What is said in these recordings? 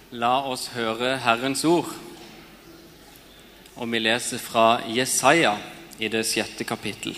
La oss høre Herrens ord, og vi leser fra Jesaja i det 6. kapittel.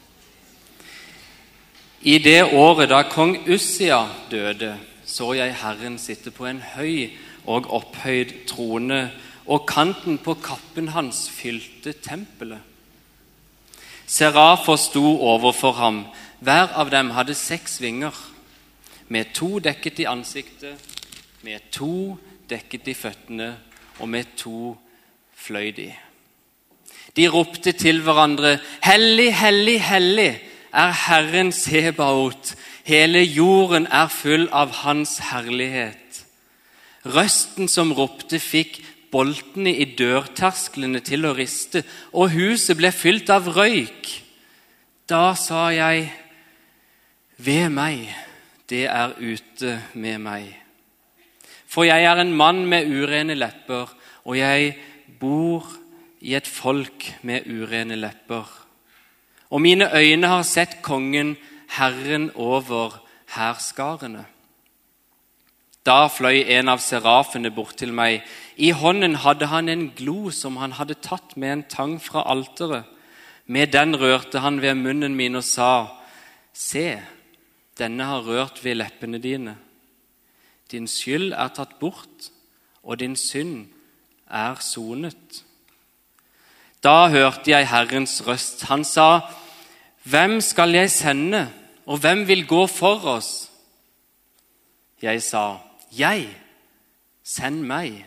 I det året da kong Ussia døde, så jeg Herren sitte på en høy og opphøyd trone, og kanten på kappen hans fylte tempelet. Serafer sto overfor ham, hver av dem hadde 6 vinger, med 2 dekket i ansiktet, med 2 dekket i føttene, og med 2 fløy de. De ropte til hverandre, «Hellig, hellig, hellig er Herren Sebaot, hele jorden er full av hans herlighet.» Røsten som ropte fikk boltene i dørtersklene til å riste, og huset ble fylt av røyk. Da sa jeg, «Ved meg, det er ute med meg. For jeg er en mann med urene lepper, og jeg bor i et folk med urene lepper. Og mine øyne har sett kongen, Herren over hærskarene.» Da fløy en av serafene bort til meg. I hånden hadde han en glo som han hadde tatt med en tang fra alteret. Med den rørte han ved munnen min og sa, «Se, denne har rørt ved leppene dine. Din skyld er tatt bort, og din synd er sonet.» Da hørte jeg Herrens røst. Han sa, «Hvem skal jeg sende, og hvem vil gå for oss?» Jeg sa, «Jeg, send meg.»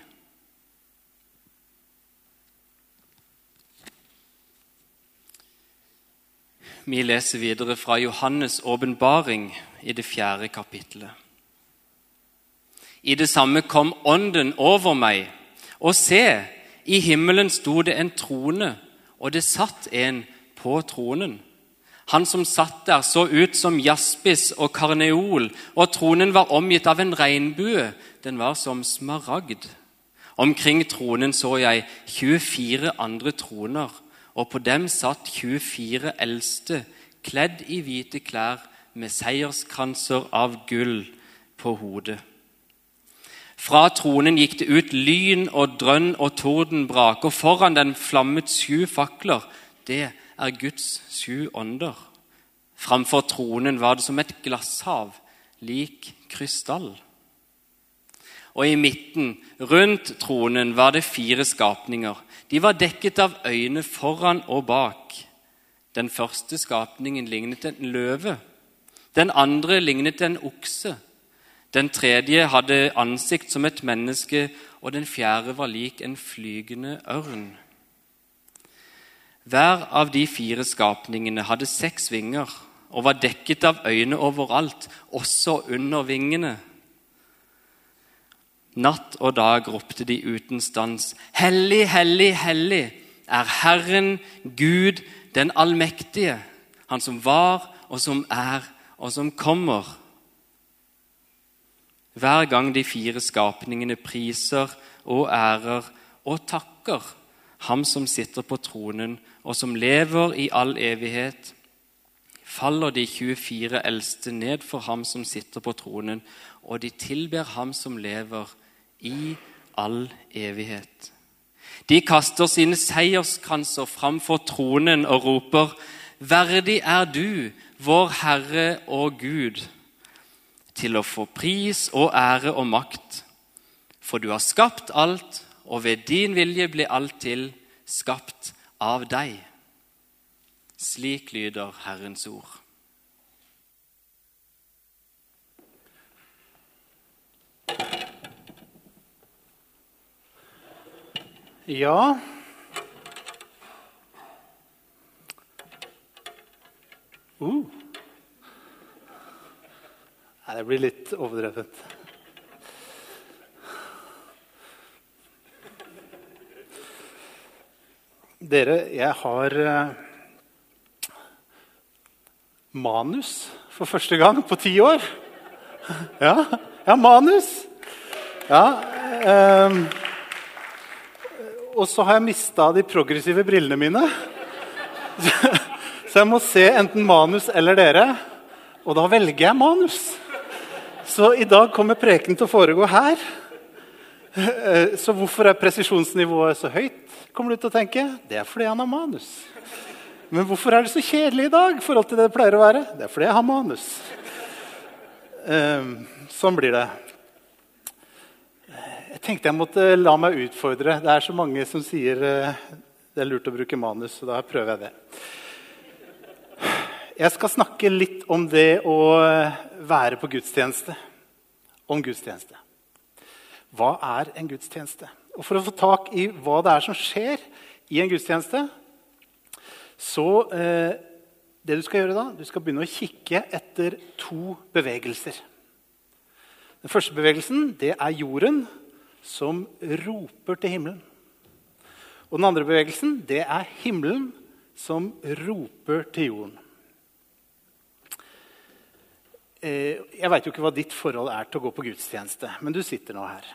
Vi leser videre fra Johannes åpenbaring i det 4. kapittelet. I det samme kom ånden over meg, og se, i himmelen sto det en trone, og det satt en på tronen. Han som satt der så ut som jaspis og karneol, og tronen var omgitt av en regnbue, den var som smaragd. Omkring tronen så jeg 24 andre troner, og på dem satt 24 eldste, kledd i hvite klær med seierskranser av gull på hodet. Fra tronen gikk det ut lyn og drønn og tordenbrak, og foran den flammet 7 fakler. Det er Guds 7 ånder. Framfor tronen var det som et glasshav, lik krystall. Og i midten, rundt tronen, var det 4 skapninger. De var dekket av øyne foran og bak. Den første skapningen lignet en løve. Den andre lignet en okse. Den tredje hadde ansikt som et menneske, og den 4. var lik en flygende ørn. Hver av de 4 skapningene hadde 6 vinger, og var dekket av øyne overalt, også under vingene. Natt og dag ropte de uten stans, «Hellig, hellig, hellig er Herren Gud den allmektige, han som var, og som er, og som kommer.» Hver gang de 4 skapningene priser og ærer og takker ham som sitter på tronen og som lever i all evighet, faller de 24 eldste ned for ham som sitter på tronen, og de tilber ham som lever i all evighet. De kaster sine seierskranser fram for tronen og roper, «Verdig er du, vår Herre og Gud, til å få pris og ære og makt. For du har skapt alt, og ved din vilje ble alt til, skapt av deg.» Slik lyder Herrens ord. Ja. Nei, det blir litt overdrevet. Dere, jeg har manus for første gang på 10 år. Ja, jeg har manus. Ja, og så har jeg mistet de progressive brillene mine. Så jeg må se enten manus eller dere, og da velger jeg manus. Så i dag kommer preken til å foregå her. Så hvorfor presisjonsnivået så høyt, kommer du til å tenke? Det fordi han har manus. Men hvorfor det så kjedelig i dag, i forhold til det pleier å være? Det fordi jeg har manus. Sånn blir det. Jeg tenkte jeg måtte la meg utfordre. Det så mange som sier det lurt å bruke manus, så da prøver jeg det. Jeg skal snakke litt om det å være på gudstjeneste. Om gudstjeneste. Hva en gudstjeneste? Og for å få tak i hva det som skjer i en gudstjeneste, så det du skal gjøre da, du skal begynne å kikke etter 2 bevegelser. Den første bevegelsen, det jorden som roper til himmelen. Og den andre bevegelsen, det himmelen som roper til jorden. Jeg vet jo ikke hva ditt forhold til å gå på gudstjeneste, men du sitter nå her.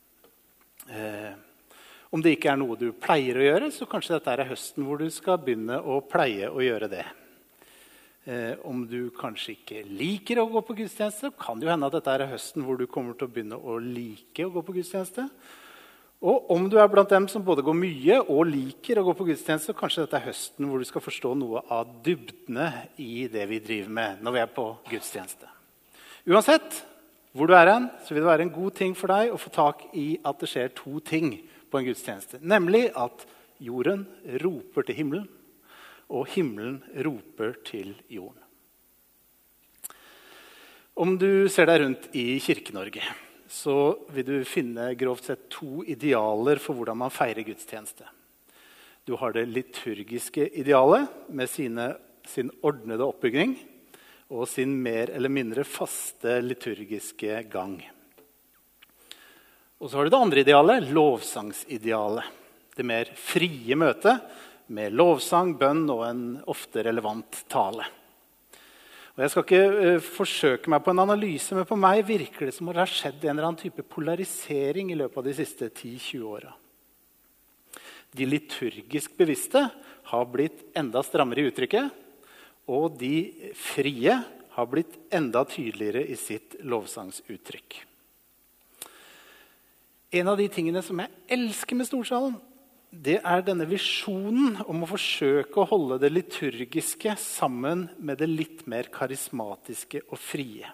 Om det ikke noe du pleier å gjøre, så kanskje dette høsten hvor du skal begynne å pleie å gjøre det. Om du kanskje ikke liker å gå på gudstjeneste, kan det jo hende at dette høsten hvor du kommer til å begynne å like å gå på gudstjeneste. Og om du blant dem som både går mye og liker å gå på gudstjeneste, så kanskje dette høsten hvor du skal forstå noe av dybdene i det vi driver med når vi på gudstjeneste. Uansett hvor du hen, så vil det være en god ting for deg å få tak i at det skjer 2 ting på en gudstjeneste. Nemlig at jorden roper til himmelen, og himmelen roper til jorden. Om du ser deg rundt i Kirke-Norge, så vil du finne grovt sett 2 idealer for hvordan man feirer gudstjeneste. Du har det liturgiske idealet med sin ordnede oppbygging, og sin mer eller mindre faste liturgiske gang. Og så har du det andre idealet, lovsangsidealet. Det mer frie møtet med lovsang, bønn og en ofte relevant tale. Og jeg skal ikke forsøke meg på en analyse, men på meg virker det som om det har skjedd en eller annen type polarisering i løpet av de siste 10-20 årene. De liturgisk bevisste har blitt enda strammere i uttrykket, og de frie har blitt enda tydeligere i sitt lovsangsuttrykk. En av de tingene som jeg elsker med Storsalen, det denne visjonen om å forsøke å holde det liturgiske sammen med det litt mer karismatiske og frie.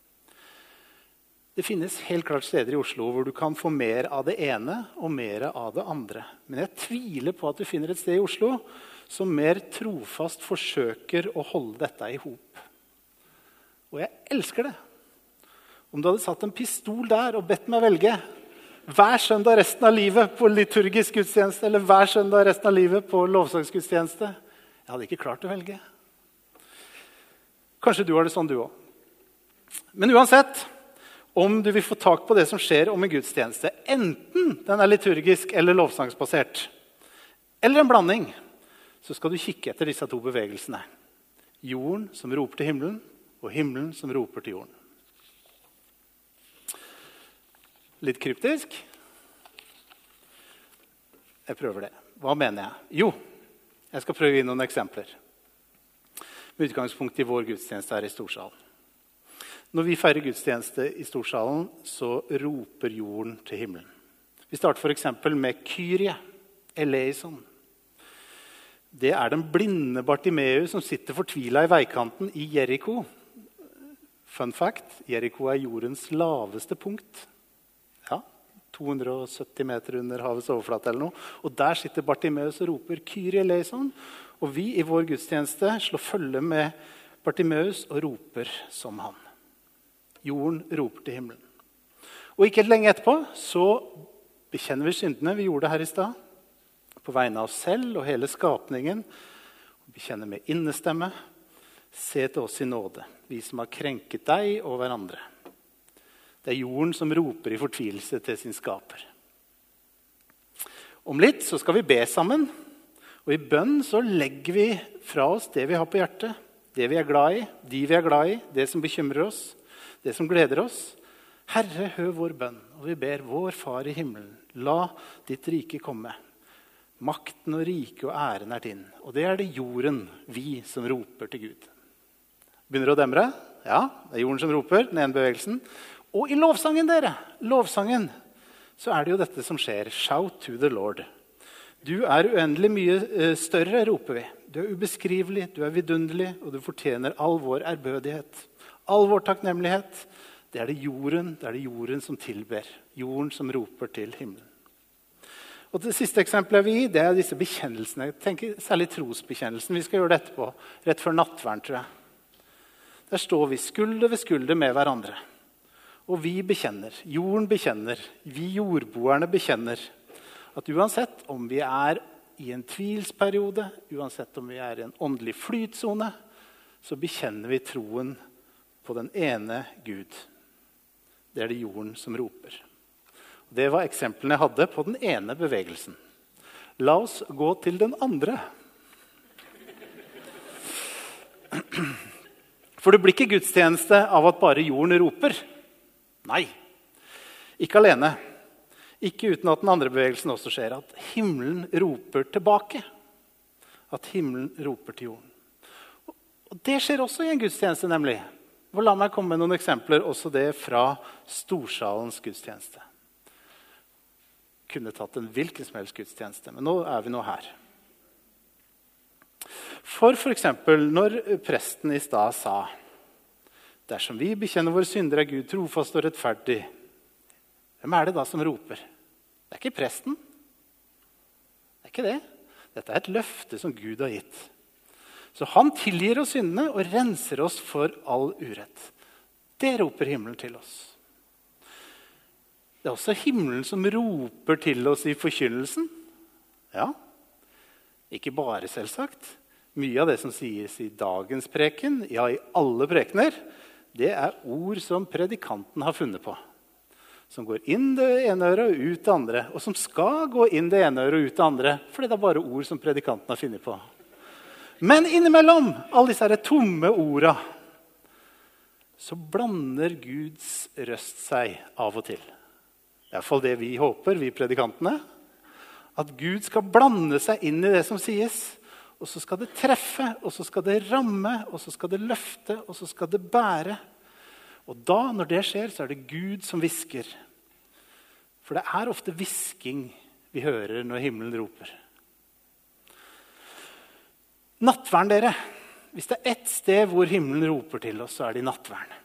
Det finnes helt klart steder i Oslo hvor du kan få mer av det ene og mer av det andre. Men jeg tviler på at du finner et sted i Oslo som mer trofast forsøker å holde dette i hop. Og jeg elsker det. Om du hadde satt en pistol der og bedt meg velge hver søndag resten av livet på liturgisk gudstjeneste, eller hver søndag resten av livet på lovsangsgudstjeneste, jeg hadde ikke klart å velge. Kanskje du har det sånn du også. Men uansett, om du vil få tak på det som skjer om en gudstjeneste, enten den liturgisk eller lovsangsbasert, eller en blanding, så skal du kikke etter disse 2 bevegelsene. Jorden som roper til himmelen, og himmelen som roper til jorden. Litt kryptisk. Jeg prøver det. Hva mener jeg? Jo, jeg skal prøve å gi noen eksempler. Med utgangspunkt i vår gudstjeneste her i Storsalen. Når vi feirer gudstjeneste i Storsalen, så roper jorden til himmelen. Vi starter for eksempel med Kyrie, eleison. Det den blinde Bartimeus som sitter fortvilet i veikanten i Jericho. Fun fact, Jericho jordens laveste punkt. Ja, 270 meter under havets overflate eller noe. Og der sitter Bartimeus og roper Kyrie eleison. Og vi i vår gudstjeneste slår følge med Bartimeus og roper som han. Jorden roper til himmelen. Og ikke lenge etterpå så bekjenner vi syndene vi gjorde her i sted. På vegne av oss selv og hele skapningen. Vi kjenner med innestemme. Se til oss i nåde, vi som har krenket deg og hverandre. Det jorden som roper i fortvilelse til sin skaper. Om litt så skal vi be sammen. Og i bønn så legger vi fra oss det vi har på hjertet. Det vi glad i, de vi glad i, det som bekymrer oss, det som gleder oss. Herre, hør vår bønn, og vi ber vår Far i himmelen. La ditt rike komme. Makten og rike og æren din. Og det det jorden, vi som roper til Gud. Begynner å demre? Ja, det jorden som roper, den ene bevegelsen. Og i lovsangen dere, lovsangen, så er det jo dette som skjer. Shout to the Lord. Du er uendelig mye større, roper vi. Du er ubeskrivelig, du er vidunderlig, og du fortjener all vår ærbødighet. All vår takknemlighet. Det er det jorden som tilber. Jorden som roper til himmelen. Og det siste eksempelet jeg vil gi, det er disse bekjennelsene. Jeg tenker særlig trosbekjennelsen. Vi skal gjøre det etterpå, rett før nattvern, tror jeg. Der står vi skulder ved skulder med hverandre. Og vi bekjenner, jorden bekjenner, vi jordboerne bekjenner, at uansett om vi er i en tvilsperiode, uansett om vi er i en åndelig flytsone, så bekjenner vi troen på den ene Gud. Det er det jorden som roper. Det var eksemplene jeg hadde på den ene bevegelsen. La oss gå til den andre. For det blir ikke gudstjeneste av at bare jorden roper. Nei, ikke alene. Ikke uten at den andre bevegelsen også skjer. At himmelen roper tilbake. At himmelen roper til jorden. Og det skjer også i en gudstjeneste, nemlig. Og la meg komme med noen eksempler, også det fra storsalens gudstjeneste. Kunne tatt en hvilken som helst gudstjeneste, men nå er vi nå her. For eksempel når presten i stad sa, dersom vi bekjenner våre synder er Gud trofast og rettferdig, hvem er det da som roper? Det er ikke presten. Det er ikke det. Dette er et løfte som Gud har gitt. Så han tilgir oss syndene og renser oss for all urett. Det roper himmelen til oss. Det er også himmelen som roper til oss i forkynnelsen. Ja, ikke bare selvsagt. Mye av det som sies i dagens preken, ja i alle prekener, det er ord som predikanten har funnet på. Som går inn det ene øret og ut det andre. Og som skal gå inn det ene øret og ut det andre. For det er bare ord som predikanten har funnet på. Men innimellom alle disse tomme orda, så blander Guds røst seg av og til. I hvert fall det vi håper, vi predikantene. At Gud skal blande seg inn i det som sies. Og så skal det treffe, og så skal det ramme, og så skal det løfte, og så skal det bære. Og da, når det skjer, så er det Gud som hvisker. For det er ofte hvisking vi hører når himmelen roper. Nattvern, dere. Hvis det er ett sted hvor himmelen roper til oss, så er det i nattvern.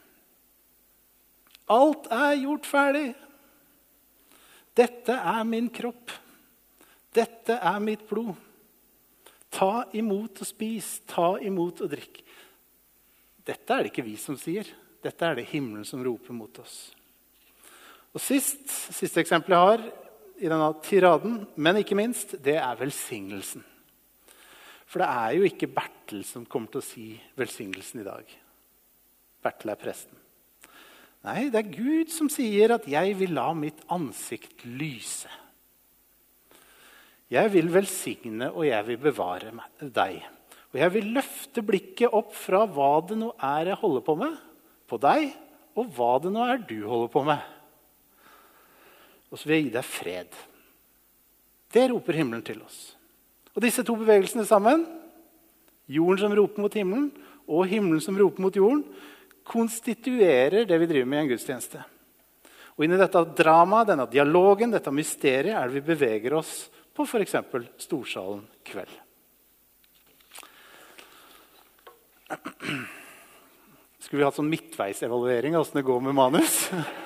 Alt er gjort ferdig. Dette er min kropp. Dette er mitt blod. Ta imot og spis. Ta imot og drikk. Dette er det ikke vi som sier. Dette er det himmelen som roper mot oss. Og siste eksempel jeg har i denne tiraden, men ikke minst, det er velsignelsen. For det er jo ikke Bertel som kommer til å si velsignelsen i dag. Bertel er presten. Nei, det er Gud som sier at jeg vil la mitt ansikt lyse. Jeg vil velsigne og jeg vil bevare deg. Og jeg vil løfte blikket opp fra hva det nå er jeg holder på med, på deg, og hva det nå er du holder på med. Og så vil jeg gi deg fred. Det roper himmelen til oss. Og disse to bevegelsene sammen, jorden som roper mot himmelen, og himmelen som roper mot jorden, konstituerer det vi driver med i en gudstjeneste. Og inn i dette drama, denne dialogen, dette mysteriet, er det vi beveger oss på for eksempel Storsalen kveld. Skulle vi hatt sånn midtveisevaluering av hvordan det går med manus?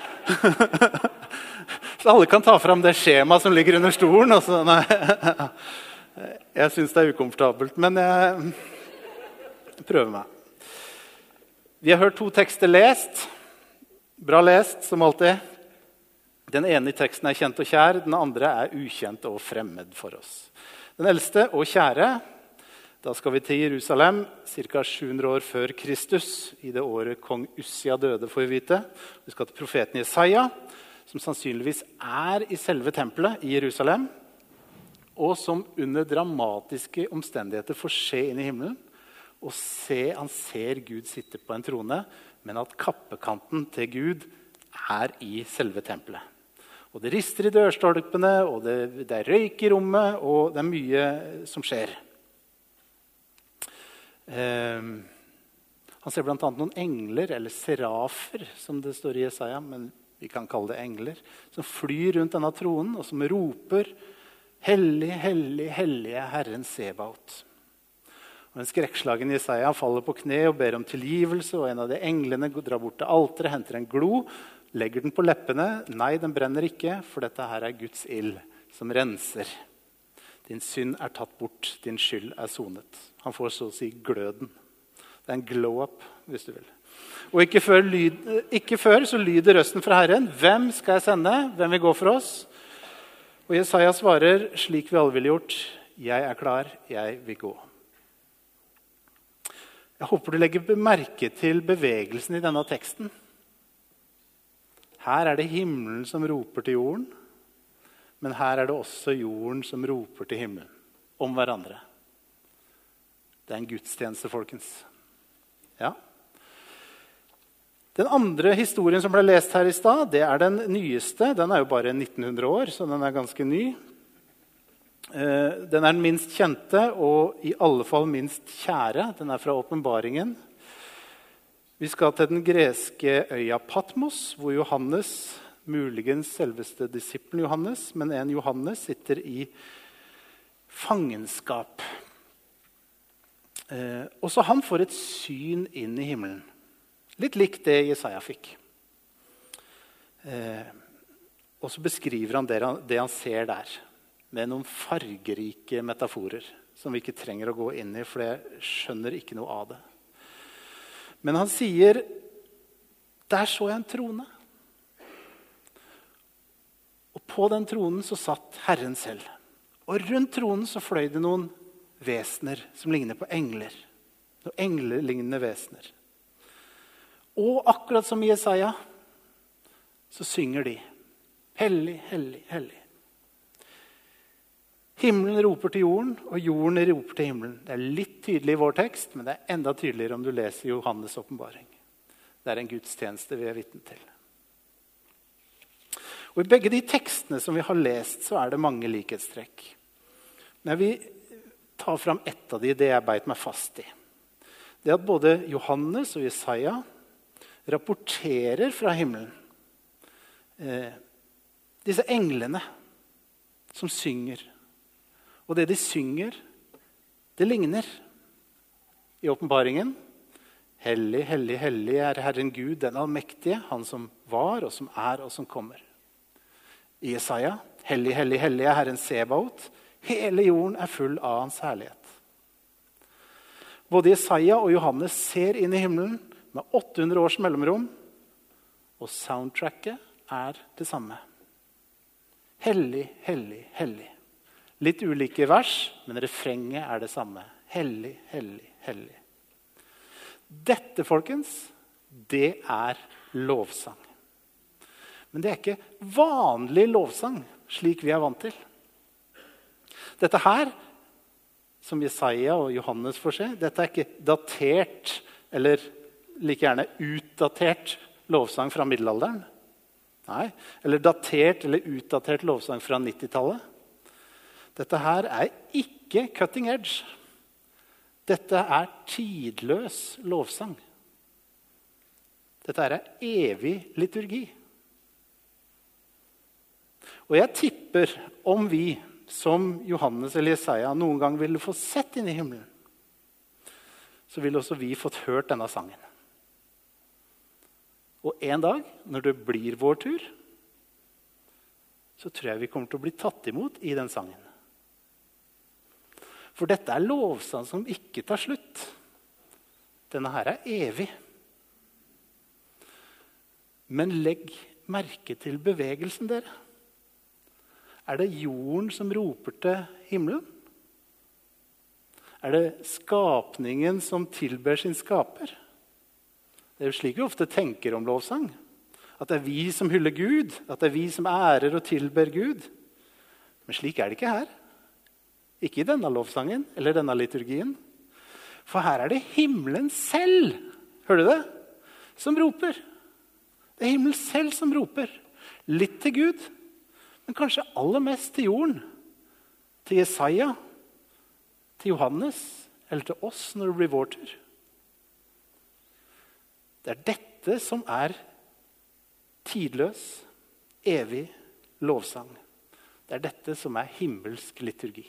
Så alle kan ta fram det skjema som ligger under stolen. Og så, nei. Jeg synes det er ukomfortabelt, men jeg prøver meg. Vi har hørt 2 tekster lest. Bra lest, som alltid. Den ene i teksten er kjent og kjær, den andre er ukjent og fremmed for oss. Den eldste og kjære, da skal vi til Jerusalem, ca. 700 år før Kristus, i det året kong Ussia døde, får vi vite. Vi skal til profeten Jesaja, som sannsynligvis er i selve tempelet i Jerusalem, og som under dramatiske omstendigheter får se inn i himmelen, og han ser Gud sitte på en trone, men at kappekanten til Gud er i selve tempelet. Og det rister i dørstolpene, og det er røyk i rommet, og det er mye som skjer. Han ser blant annet noen engler, eller serafer, som det står i Jesaja, men vi kan kalle det engler, som flyr rundt denne tronen, og som roper, «Hellig, hellig, hellig er Herren Sebaot». Og en skrekkslagen Jesaja faller på kne og ber om tilgivelse, og en av de englene drar bort til alteret, henter en glo, legger den på leppene. Nei, den brenner ikke, for dette her er Guds ild som renser. Din synd er tatt bort, din skyld er sonet. Han får så å si gløden. Det er en glow-up, hvis du vil. Og ikke før så lyder røsten fra Herren. Hvem skal jeg sende? Hvem vil gå for oss? Og Jesaja svarer, slik vi alle ville gjort. Jeg er klar, jeg vil gå. Jeg håper du legger merke til bevegelsen i denne teksten. Her er det himmelen som roper til jorden. Men her er det også jorden som roper til himmelen. Om hverandre. Det er en gudstjeneste, folkens. Ja. Den andre historien som ble lest her i stad, det er den nyeste. Den er jo bare 1900 år, så den er ganske ny. Den er den minst kjente, og i alle fall minst kjære. Den er fra Åpenbaringen. Vi skal til den greske øya Patmos, hvor Johannes, muligens selveste disippelen Johannes, men en Johannes sitter i fangenskap. Og så han får et syn inn i himmelen. Litt likt det Jesaja fikk. Og så beskriver han det han ser der, med noen fargerike metaforer som vi ikke trenger å gå inn i, for jeg skjønner ikke noe av det. Men han sier, der så jeg en trone. Og på den tronen så satt Herren selv. Og rundt tronen så fløy det noen vesener som ligner på engler. Noen englelignende vesener. Og akkurat som Jesaja, så synger de. Hellig, hellig, hellig. Himmelen roper til jorden, og jorden roper til himmelen. Det er litt tydelig i vår tekst, men det er enda tydeligere om du leser Johannes' åpenbaring. Det er en gudstjeneste vi er vitne til. Og i begge de tekstene som vi har lest, så er det mange likhetstrekk. Men jeg vil ta fram ett av de, det jeg beit meg fast i. Det at både Johannes og Jesaja rapporterer fra himmelen. Disse englene som synger. Og det de synger, det ligner. I åpenbaringen, hellig, hellig, hellig er Herren Gud, den allmektige, han som var og som er og som kommer. I Jesaja, hellig, hellig, hellig er Herren Sebaot, hele jorden er full av hans herlighet. Både Jesaja og Johannes ser inn i himmelen, med 800 års mellomrom, og soundtracket er det samme. Hellig, hellig, hellig. Litt ulike vers, men refrenget er det samme. Hellig, hellig, hellig. Dette, folkens, det er lovsang. Men det er ikke vanlig lovsang, slik vi er vant til. Dette her, som Jesaja og Johannes får se, dette er ikke datert, eller like gjerne utdatert lovsang fra middelalderen. Nei, eller datert eller utdatert lovsang fra 90-tallet. Dette her er ikke cutting edge. Dette er tidløs lovsang. Dette er evig liturgi. Og jeg tipper om vi, som Johannes eller Jesaja, noen gang ville få sett inn i himmelen, så ville også vi fått hørt denne sangen. Og en dag, når det blir vår tur, så tror jeg vi kommer til å bli tatt imot i den sangen. For dette er lovsang som ikke tar slutt. Denne her er evig. Men legg merke til bevegelsen, dere. Er det jorden som roper til himmelen? Er det skapningen som tilber sin skaper? Det er jo slik vi ofte tenker om lovsang. At det er vi som hyller Gud, at det er vi som ærer og tilber Gud. Men slik er det ikke her. Ikke i denne lovsangen eller denne liturgien. For her er det himmelen selv, hører du det? Som roper. Det er himmelen selv som roper. Litt til Gud, men kanskje aller mest til jorden. Til Jesaja, til Johannes, eller til oss når det blir vår tur. Det er dette som er tidløs, evig lovsang. Det er dette som er himmelsk liturgi.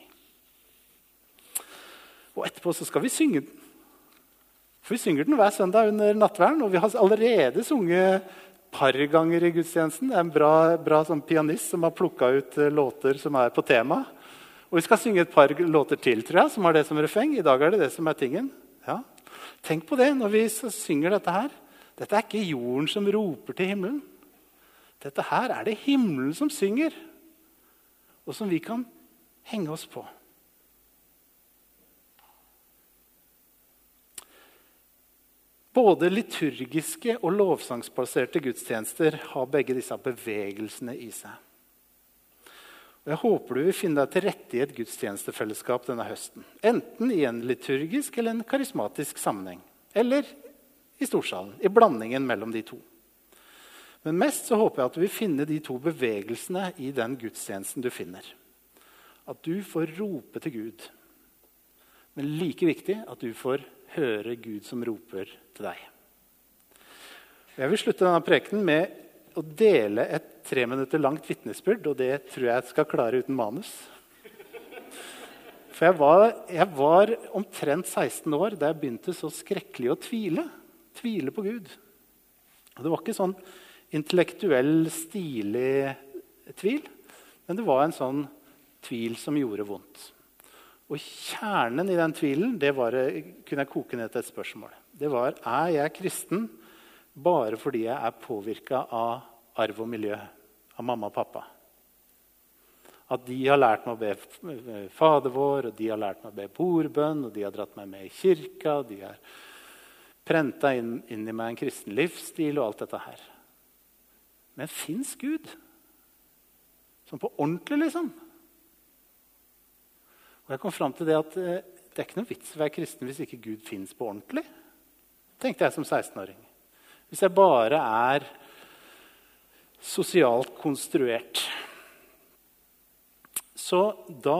Og etterpå så skal vi synge den. For vi synger den hver søndag under nattverden, og vi har allerede sunget par ganger i gudstjenesten. Det er en bra sånn pianist som har plukket ut låter som er på tema. Og vi skal synge et par låter til, tror jeg, som har det som refreng. I dag er det det som er tingen. Ja. Tenk på det når vi synger dette her. Dette er ikke jorden som roper til himmelen. Dette her er det himmelen som synger, og som vi kan henge oss på. Både liturgiske og lovsangsbaserte gudstjenester har begge disse bevegelsene i seg. Og jeg håper du vil finne deg til rette i et gudstjenestefellesskap denne høsten. Enten i en liturgisk eller en karismatisk sammenheng. Eller i storsalen, i blandingen mellom de to. Men mest så håper jeg at du vil finne de to bevegelsene i den gudstjenesten du finner. At du får rope til Gud. Men like viktig at du får høre Gud som roper til deg. Jeg vil slutte denne prekenen med å dele et 3 minutter langt vitnesbyrd, og det tror jeg skal klare uten manus. For jeg var omtrent 16 år da jeg begynte så skrekkelig å tvile på Gud. Og det var ikke sånn intellektuell, stilig tvil, men det var en sånn tvil som gjorde vondt. Og kjernen i den tvilen, det kunne jeg koke ned til et spørsmål. Det var, er jeg kristen bare fordi jeg er påvirket av arv og miljø, av mamma og pappa? At de har lært meg å be Fader vår, og de har lært meg å be bordbønn, og de har dratt meg med i kirka, og de har prentet inn i meg en kristen livsstil og alt dette her. Men finnes Gud? Sånn på ordentlig, liksom? Og jeg kom frem til det at det er ikke noe vits å være kristen hvis ikke Gud finnes på ordentlig, tenkte jeg som 16-åring. Hvis jeg bare er sosialt konstruert. Så da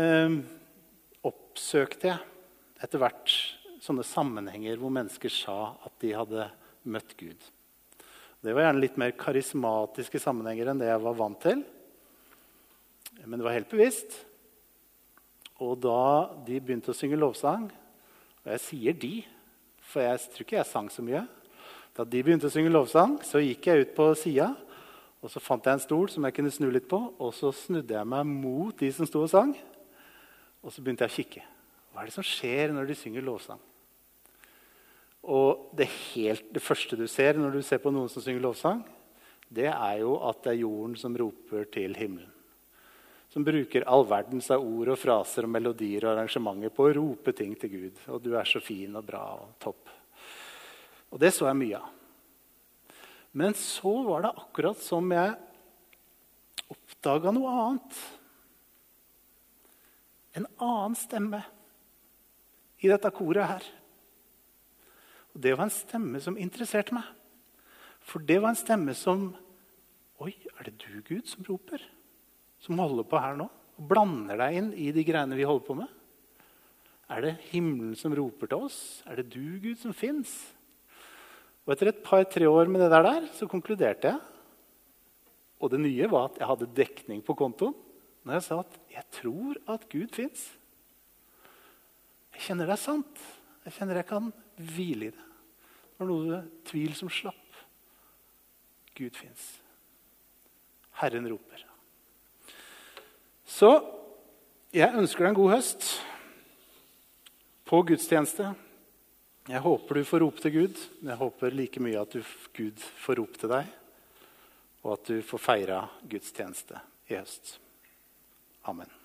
oppsøkte jeg etter hvert sånne sammenhenger hvor mennesker sa at de hadde møtt Gud. Det var gjerne litt mer karismatiske sammenhenger enn det jeg var vant til. Men det var helt bevisst. Og da de begynte å synge lovsang, og jeg sier de, for jeg tror ikke jeg sang så mye. Da de begynte å synge lovsang, så gikk jeg ut på siden, og så fant jeg en stol som jeg kunne snu litt på, og så snudde jeg meg mot de som stod og sang, og så begynte jeg å kikke. Hva er det som skjer når de synger lovsang? Og det første du ser når du ser på noen som synger lovsang, det er jo at det er jorden som roper til himmelen. Som bruker all verdens av ord og fraser og melodier og arrangementer på å rope ting til Gud. Og du er så fin og bra og topp. Og det så jeg mye av. Men så var det akkurat som jeg oppdaget noe annet. En annen stemme i dette koret her. Og det var en stemme som interesserte meg. For det var en stemme som, oi, er det du, Gud, som roper? Som holder på her nå, og blander deg inn i de greiene vi holder på med. Er det himmelen som roper til oss? Er det du, Gud, som finnes? Og etter et 2-3 år med det der, så konkluderte jeg. Og det nye var at jeg hadde dekning på kontoen. Når jeg sa at jeg tror at Gud finnes. Jeg kjenner det er sant. Jeg kjenner jeg kan hvile i det. Det var noe tvil som slapp. Gud finnes. Herren roper. Så jeg ønsker deg en god høst på gudstjeneste. Jeg håper du får rope til Gud, men jeg håper like mye at Gud får rope til deg, og at du får feire gudstjeneste i høst. Amen.